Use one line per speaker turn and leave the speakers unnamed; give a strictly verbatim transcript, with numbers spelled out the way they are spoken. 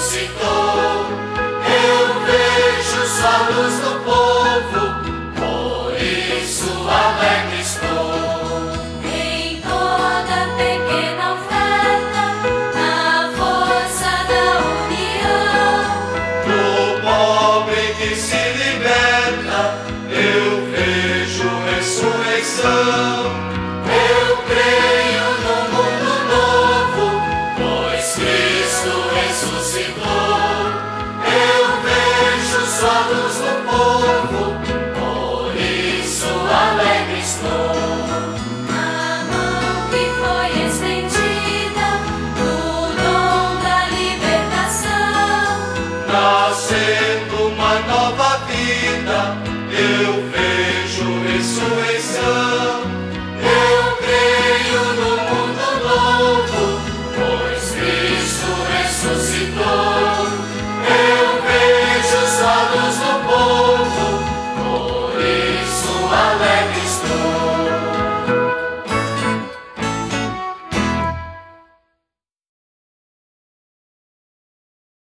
ressuscitou. Eu vejo sua luz no povo, por isso alegre estou.
Em toda pequena oferta, na força da união,
No pobre que se liberta, eu vejo ressurreição. Eu creio no mundo novo, pois Cristo ressuscitou. Eu vejo sua luz no povo, por isso alegre estou.
a mão que foi estendida no dom da libertação,
Nasceu